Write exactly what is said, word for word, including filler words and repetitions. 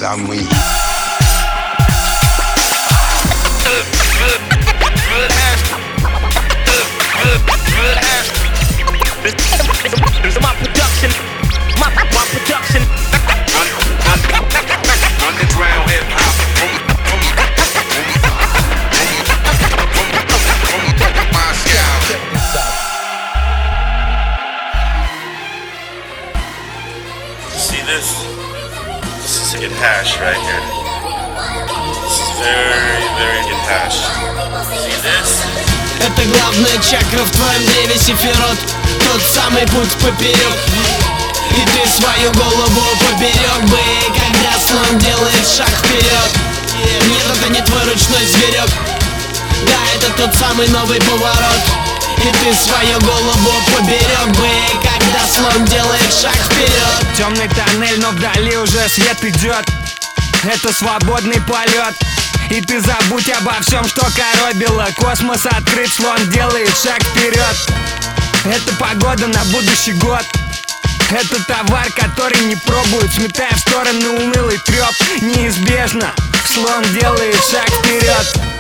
самый. My production, my, my production. Underground hip hop. See this? This is hidden hash right here. This is very, very hidden hash. See this? Это главная чакра в твоем древе сефирот. Тот самый путь поперек. И ты свою голову поберег бы, когда слон делает шаг вперед. Нет, это не твой ручной зверек. Да, это тот самый новый поворот. И ты свою голову поберег бы, когда слон делает шаг вперед. Темный тоннель, но вдали уже свет идет. Это свободный полет. И ты забудь обо всем, что коробило. Космос открыт, слон делает шаг вперед. Это погода на будущий год. Это товар, который не пробуют, сметая в стороны унылый треп. Неизбежно слон делает шаг вперед.